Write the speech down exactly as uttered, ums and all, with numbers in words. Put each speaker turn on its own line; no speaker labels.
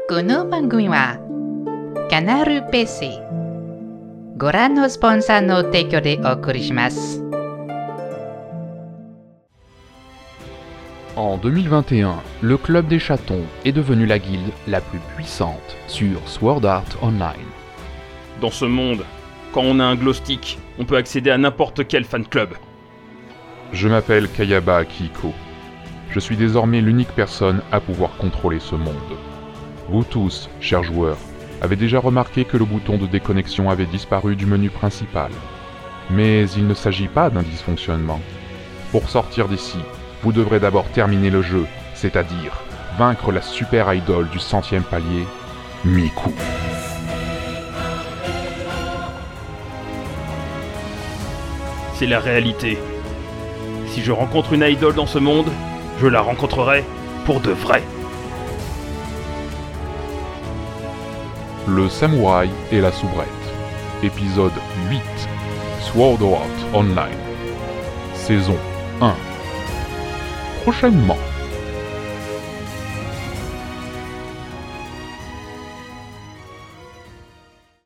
この番組はカナル ピーシー ご覧のスポンサーの提供でお送りします。
En deux mille vingt et un, le Club des Chatons est devenu la guilde la plus puissante sur Sword Art Online.
Dans ce monde, quand on a un glow stick, on peut accéder à n'importe quel fan club.
Je m'appelle Kayaba Akihiko. Je suis désormais l'unique personne à pouvoir contrôler ce monde. Vous tous, chers joueurs, avez déjà remarqué que le bouton de déconnexion avait disparu du menu principal. Mais il ne s'agit pas d'un dysfonctionnement. Pour sortir d'ici, vous devrez d'abord terminer le jeu, c'est-à-dire vaincre la super idole du centième palier, Miku.
C'est la réalité. Si je rencontre une idole dans ce monde, je la rencontrerai pour de vrai.
Le samouraï et la soubrette. Épisode huit. Sword Art Online. Saison un. Prochainement.